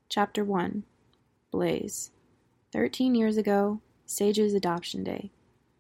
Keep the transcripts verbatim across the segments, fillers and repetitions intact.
Chapter one. Blaze. Thirteen years ago, Sage's adoption day.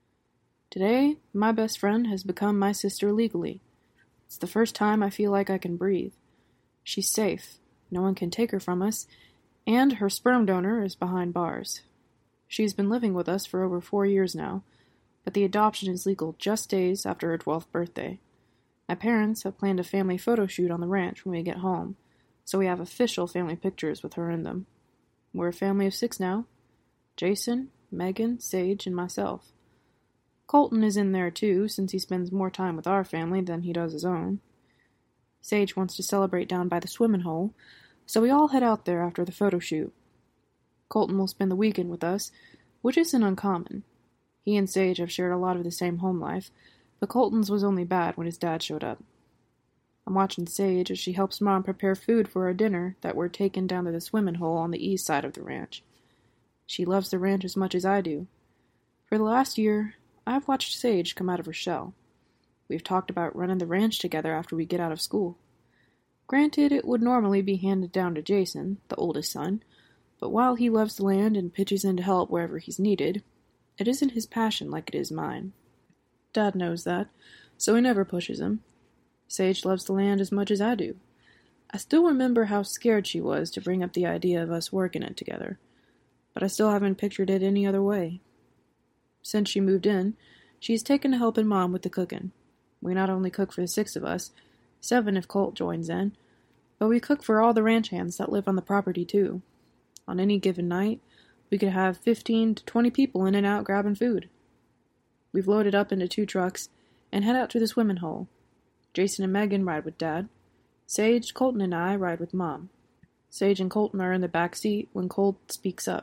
Today, my best friend has become my sister legally. It's the first time I feel like I can breathe. She's safe, no one can take her from us, and her sperm donor is behind bars. She's been living with us for over four years now, but the adoption is legal just days after her twelfth birthday. My parents have planned a family photo shoot on the ranch when we get home, so we have official family pictures with her in them. We're a family of six now. Jason, Megan, Sage, and myself. Colton is in there too, since he spends more time with our family than he does his own. Sage wants to celebrate down by the swimming hole, so we all head out there after the photo shoot. Colton will spend the weekend with us, which isn't uncommon. He and Sage have shared a lot of the same home life, but Colton's was only bad when his dad showed up. I'm watching Sage as she helps Mom prepare food for our dinner that we're taking down to the swimming hole on the east side of the ranch. She loves the ranch as much as I do. For the last year, I've watched Sage come out of her shell. We've talked about running the ranch together after we get out of school. Granted, it would normally be handed down to Jason, the oldest son, but while he loves the land and pitches in to help wherever he's needed, it isn't his passion like it is mine. Dad knows that, so he never pushes him. Sage loves the land as much as I do. I still remember how scared she was to bring up the idea of us working it together, but I still haven't pictured it any other way. Since she moved in, she's taken to helping Mom with the cooking. We not only cook for the six of us, seven if Colt joins in, but we cook for all the ranch hands that live on the property too. On any given night, we could have fifteen to twenty people in and out grabbing food. We've loaded up into two trucks and head out to the swimming hole. Jason and Megan ride with Dad. Sage, Colton, and I ride with Mom. Sage and Colton are in the back seat when Colt speaks up.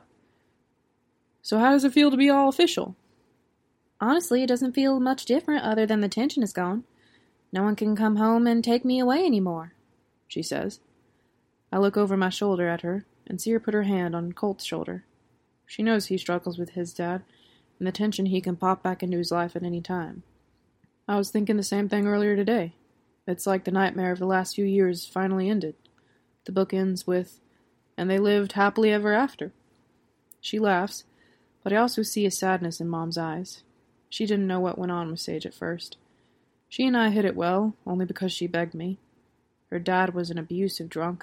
So how does it feel to be all official? Honestly, it doesn't feel much different other than the tension is gone. No one can come home and take me away anymore, she says. I look over my shoulder at her and see her put her hand on Colt's shoulder. She knows he struggles with his dad, and the tension he can pop back into his life at any time. I was thinking the same thing earlier today. It's like the nightmare of the last few years finally ended. The book ends with, and they lived happily ever after. She laughs, but I also see a sadness in Mom's eyes. She didn't know what went on with Sage at first. She and I hid it well, only because she begged me. Her dad was an abusive drunk.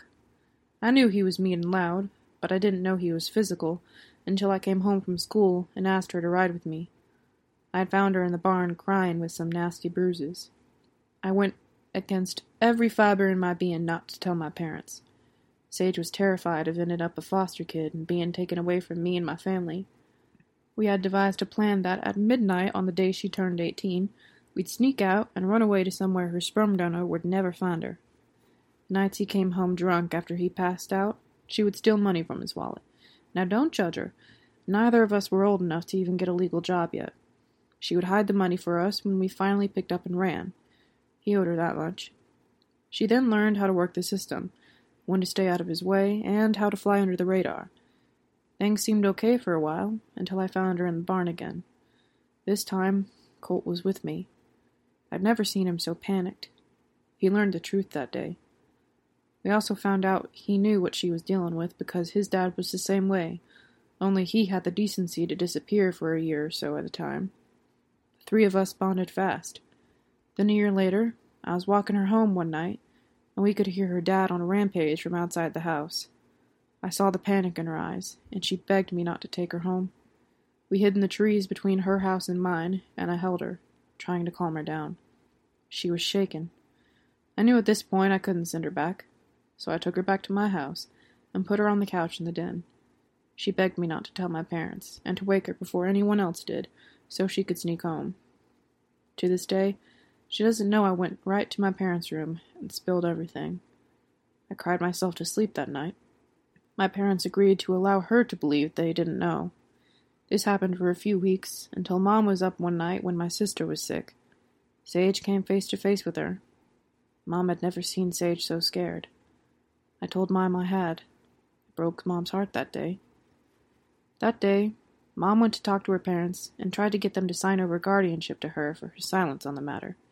I knew he was mean and loud, but I didn't know he was physical until I came home from school and asked her to ride with me. I had found her in the barn crying with some nasty bruises. I went against every fiber in my being not to tell my parents. Sage was terrified of ending up a foster kid and being taken away from me and my family. We had devised a plan that at midnight on the day she turned eighteen, we'd sneak out and run away to somewhere her sperm donor would never find her. Nights he came home drunk after he passed out, she would steal money from his wallet. Now don't judge her. Neither of us were old enough to even get a legal job yet. She would hide the money for us when we finally picked up and ran. He owed her that much. She then learned how to work the system, when to stay out of his way, and how to fly under the radar. Things seemed okay for a while, until I found her in the barn again. This time, Colt was with me. I'd never seen him so panicked. He learned the truth that day. We also found out he knew what she was dealing with because his dad was the same way, only he had the decency to disappear for a year or so at a time. The three of us bonded fast. Then a year later, I was walking her home one night, and we could hear her dad on a rampage from outside the house. I saw the panic in her eyes, and she begged me not to take her home. We hid in the trees between her house and mine, and I held her, trying to calm her down. She was shaken. I knew at this point I couldn't send her back, so I took her back to my house and put her on the couch in the den. She begged me not to tell my parents, and to wake her before anyone else did, so she could sneak home. To this day, she doesn't know I went right to my parents' room and spilled everything. I cried myself to sleep that night. My parents agreed to allow her to believe they didn't know. This happened for a few weeks, until Mom was up one night when my sister was sick. Sage came face to face with her. Mom had never seen Sage so scared. I told Mom I had. It broke Mom's heart that day. That day, Mom went to talk to her parents and tried to get them to sign over guardianship to her for her silence on the matter.